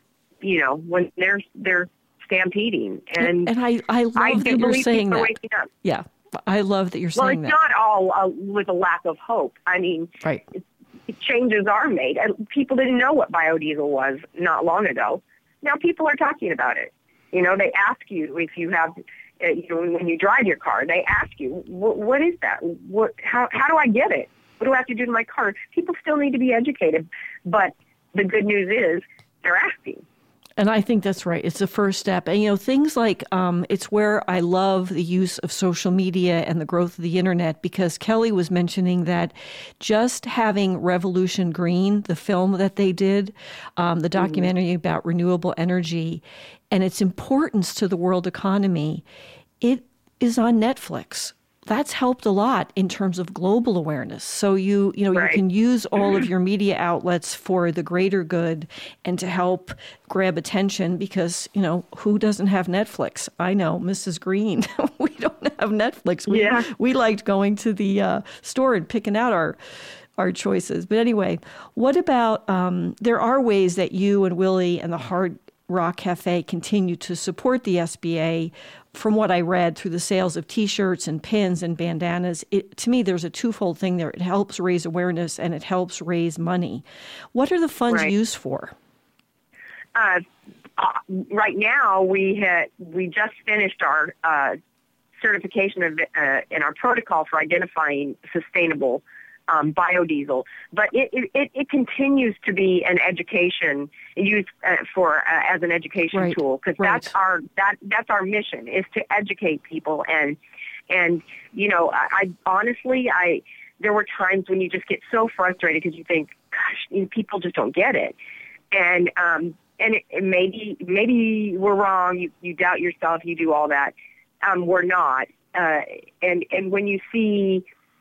when they're stampeding. And I love that you're saying that. Waking up. Yeah, I love that you're saying that. Well, it's not all with a lack of hope. I mean, right. Changes are made. And people didn't know what biodiesel was not long ago. Now people are talking about it. They ask you if you have, when you drive your car, they ask you, what is that? How do I get it? What do I have to do to my car? People still need to be educated. But the good news is they're asking. And I think that's right. It's the first step. And, things like it's where I love the use of social media and the growth of the internet, because Kelly was mentioning that just having Revolution Green, the film that they did, the documentary about renewable energy and its importance to the world economy, it is on Netflix. that's helped a lot in terms of global awareness. So you Right. can use all of your media outlets for the greater good and to help grab attention because, who doesn't have Netflix? I know, Mrs. Green, we don't have Netflix. We liked going to the store and picking out our choices. But anyway, what about, there are ways that you and Willie and the Hard Rock Cafe continue to support the SBA. From what I read through the sales of T-shirts and pins and bandanas, to me, there's a twofold thing there. It helps raise awareness and it helps raise money. What are the funds used for? Right now, we just finished our certification of in our protocol for identifying sustainable biodiesel, but it continues to be an education used as an education tool because that's our mission is to educate people and I honestly there were times when you just get so frustrated because you think, gosh, people just don't get it, and maybe we're wrong. You doubt yourself. You do all that. We're not, and when you see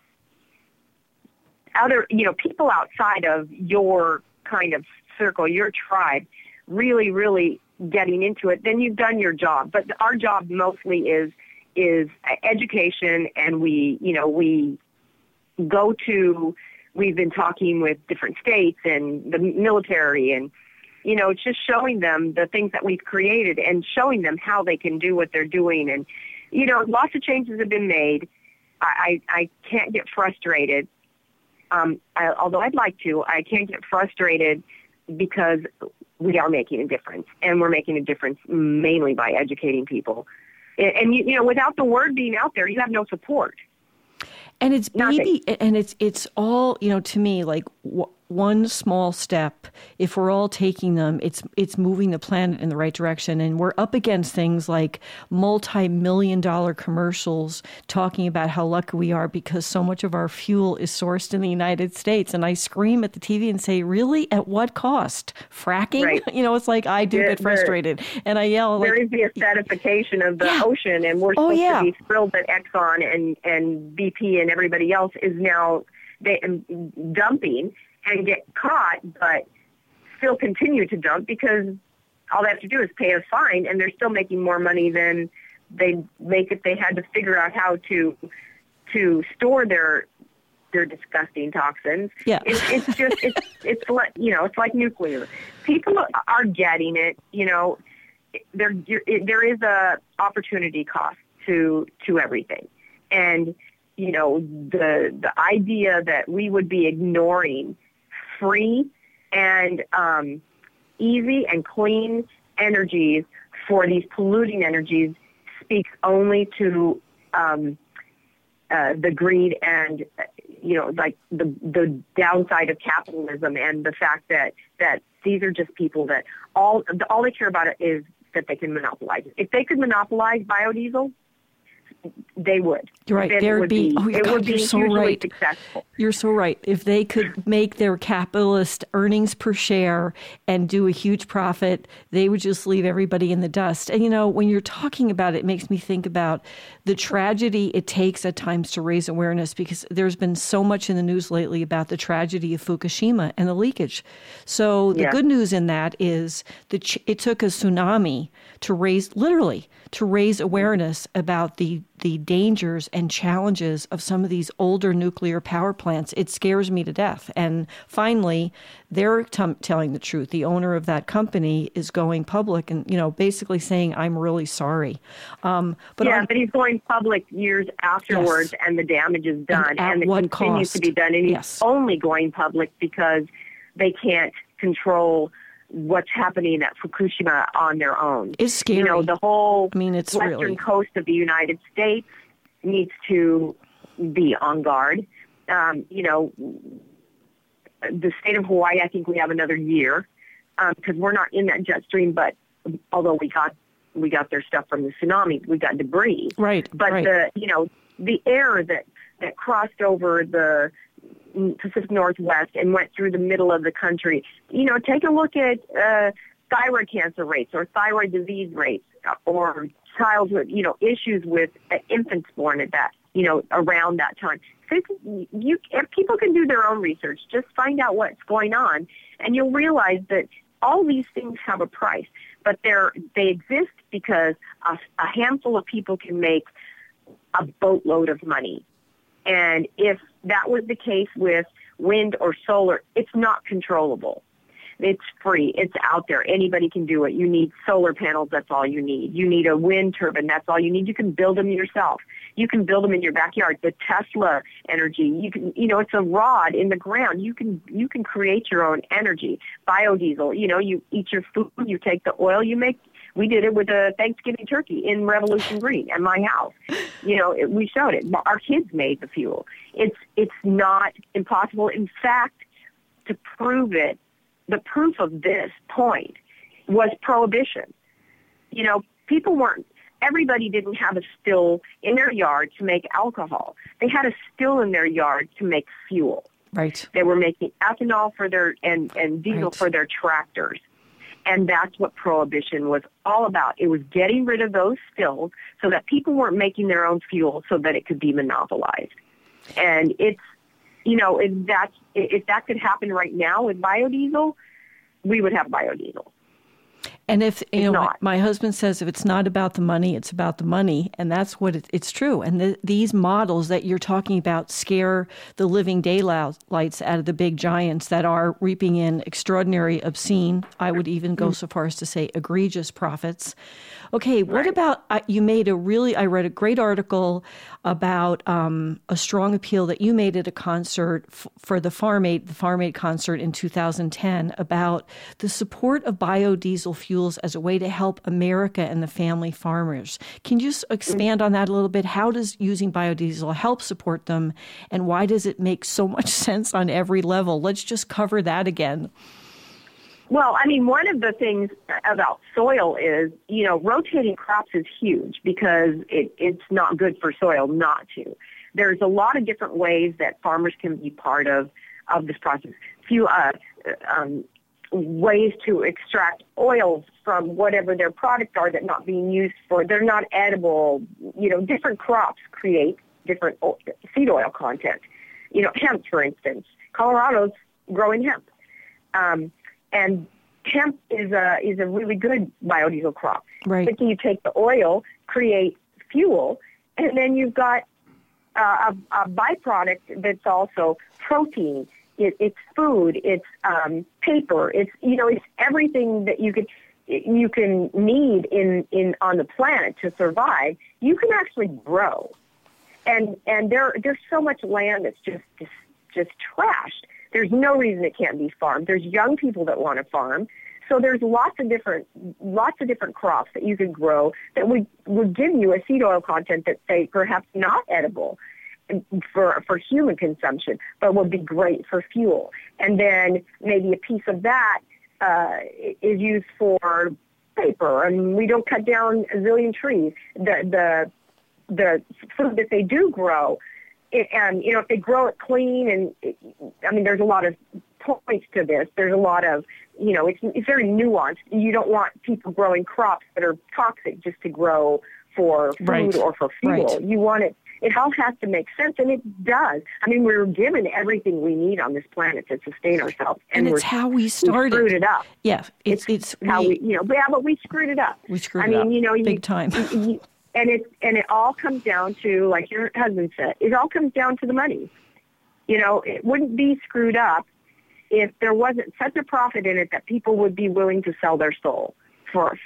other, people outside of your kind of circle, your tribe, really, really getting into it, then you've done your job. But our job mostly is education, and we've been talking with different states and the military, and it's just showing them the things that we've created and showing them how they can do what they're doing. And lots of changes have been made. I can't get frustrated. Although I'd like to, I can't get frustrated because we are making a difference, and we're making a difference mainly by educating people. And without the word being out there, you have no support. And it's it's all, to me, like one small step. If we're all taking them, it's moving the planet in the right direction. And we're up against things like multi-million-dollar commercials talking about how lucky we are because so much of our fuel is sourced in the United States. And I scream at the TV and say, really? At what cost? Fracking? Right. It's like I do get frustrated. And I yell. There is the acidification of the ocean, and we're supposed to be thrilled that Exxon and BP and everybody else is now dumping and get caught, but still continue to dump because all they have to do is pay a fine, and they're still making more money than they'd make if they had to figure out how to store their disgusting toxins. Yeah. It's like nuclear. People are getting it. There is a opportunity cost to everything, and the idea that we would be ignoring free and easy and clean energies for these polluting energies speaks only to the greed and like the downside of capitalism, and the fact that these are just people that all they care about is that they can monopolize it. If they could monopolize biodiesel, they would. You're right. It would be so right. Successful. You're so right. If they could make their capitalist earnings per share and do a huge profit, they would just leave everybody in the dust. And, when you're talking about it, it makes me think about the tragedy it takes at times to raise awareness, because there's been so much in the news lately about the tragedy of Fukushima and the leakage. So the good news in that is that it took a tsunami to raise awareness about the dangers and challenges of some of these older nuclear power plants. It scares me to death. And finally, they're telling the truth. The owner of that company is going public and, basically saying, I'm really sorry. But he's going public years afterwards, and the damage is done. And it continues to be done. And he's only going public because they can't control what's happening at Fukushima on their own. It's scary. The whole it's western coast of the United States needs to be on guard. The state of Hawaii, I think we have another year because we're not in that jet stream, but although we got their stuff from the tsunami, we got debris. Right. But the air that crossed over the Pacific Northwest and went through the middle of the country. Take a look at thyroid cancer rates or thyroid disease rates or childhood, issues with infants born at that, around that time. So if people can do their own research, just find out what's going on, and you'll realize that all these things have a price, but they exist because a handful of people can make a boatload of money. And if that was the case with wind or solar, it's not controllable. It's free. It's out there. Anybody can do it. You need solar panels. That's all you need. You need a wind turbine. That's all you need. You can build them yourself. You can build them in your backyard. The Tesla energy, you can, it's a rod in the ground. You can create your own energy. Biodiesel, you eat your food, you take the oil, we did it with a Thanksgiving turkey in Revolution Green at my house. We showed it. Our kids made the fuel. It's not impossible. In fact, to prove it, the proof of this point was prohibition. Everybody didn't have a still in their yard to make alcohol. They had a still in their yard to make fuel. Right. They were making ethanol for and diesel for their tractors. And that's what prohibition was all about. It was getting rid of those stills so that people weren't making their own fuel so that it could be monopolized. And it's, if that could happen right now with biodiesel, we would have biodiesel. And if, my husband says if it's not about the money, it's about the money. And that's what it's true. And these models that you're talking about scare the living daylights out of the big giants that are reaping in extraordinary, obscene, I would even go so far as to say egregious profits. Okay, what about, I read a great article about a strong appeal that you made at a concert for the Farm Aid concert in 2010 about the support of biodiesel fuels as a way to help America and the family farmers. Can you just expand on that a little bit? How does using biodiesel help support them, and why does it make so much sense on every level? Let's just cover that again. Well, one of the things about soil is, rotating crops is huge because it's not good for soil not to. There's a lot of different ways that farmers can be part of this process. Ways to extract oils from whatever their products are that not being used they're not edible. Different crops create different seed oil content. Hemp, for instance. Colorado's growing hemp. And hemp is a really good biodiesel crop. Right. But you take the oil, create fuel, and then you've got a byproduct that's also protein. It's food. It's paper. It's it's everything that you can need in on the planet to survive. You can actually grow, and there's so much land that's just trashed. There's no reason it can't be farmed. There's young people that want to farm. So there's lots of different crops that you can grow that would give you a seed oil content that's, say, perhaps not edible for human consumption, but would be great for fuel. And then maybe a piece of that is used for paper, and we don't cut down a zillion trees. The food that they do grow, and if they grow it clean, and there's a lot of points to this. There's a lot of it's very nuanced. You don't want people growing crops that are toxic just to grow for food or for fuel. Right. You want it. It all has to make sense, and it does. We're given everything we need on this planet to sustain ourselves, and it's how we started. We screwed it up. Yeah, it's how but we screwed it up. We screwed it up. Big time. And it all comes down to, like your husband said, it all comes down to the money. It wouldn't be screwed up if there wasn't such a profit in it that people would be willing to sell their soul for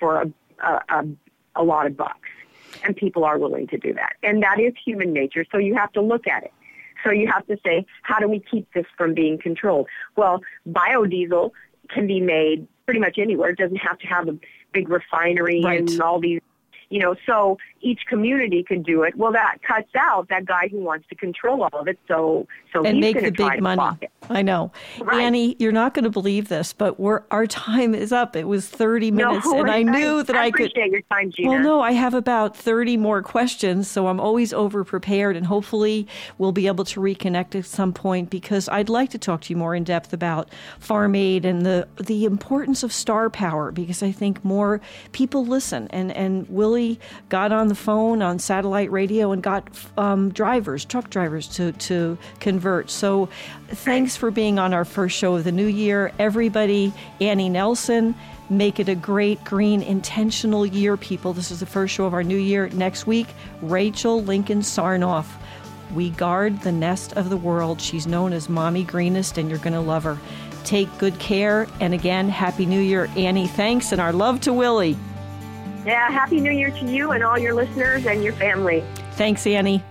a lot of bucks. And people are willing to do that. And that is human nature, so you have to look at it. So you have to say, how do we keep this from being controlled? Well, biodiesel can be made pretty much anywhere. It doesn't have to have a big refinery and all these, so each community can do it. Well, that cuts out that guy who wants to control all of it, so and he's make going the to try big to money. pocket. I know. Right. Annie, you're not going to believe this, but our time is up. It was 30 minutes, and I knew that I could. I appreciate your time, Gina. Well, no, I have about 30 more questions, so I'm always over-prepared, and hopefully we'll be able to reconnect at some point, because I'd like to talk to you more in depth about Farm Aid and the importance of star power, because I think more people listen. And Willie got on the phone on satellite radio and got truck drivers to convert. So thanks for being on our first show of the new year. Everybody, Annie Nelson, make it a great, green, intentional year, people. This is the first show of our new year. Next week, Rachel Lincoln Sarnoff. We guard the nest of the world. She's known as Mommy Greenest, and you're going to love her. Take good care. And again, Happy New Year, Annie. Thanks, and our love to Willie. Yeah, Happy New Year to you and all your listeners and your family. Thanks, Annie.